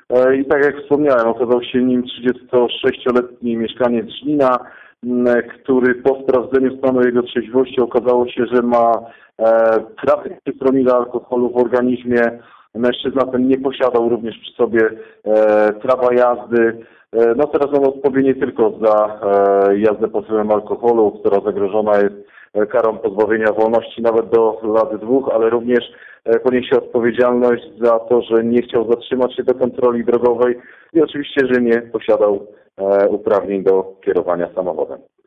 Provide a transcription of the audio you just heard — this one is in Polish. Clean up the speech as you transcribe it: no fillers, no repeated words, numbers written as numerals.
I tak jak wspomniałem, okazał się nim 36-letni mieszkaniec Żlina, który po sprawdzeniu stanu jego trzeźwości okazało się, że ma prawie 3 promile alkoholu w organizmie. Mężczyzna ten nie posiadał również przy sobie prawa jazdy. No teraz on odpowie nie tylko za jazdę pod wpływem alkoholu, która zagrożona jest karą pozbawienia wolności nawet do lat 2, ale również poniesie odpowiedzialność za to, że nie chciał zatrzymać się do kontroli drogowej i oczywiście, że nie posiadał uprawnień do kierowania samochodem.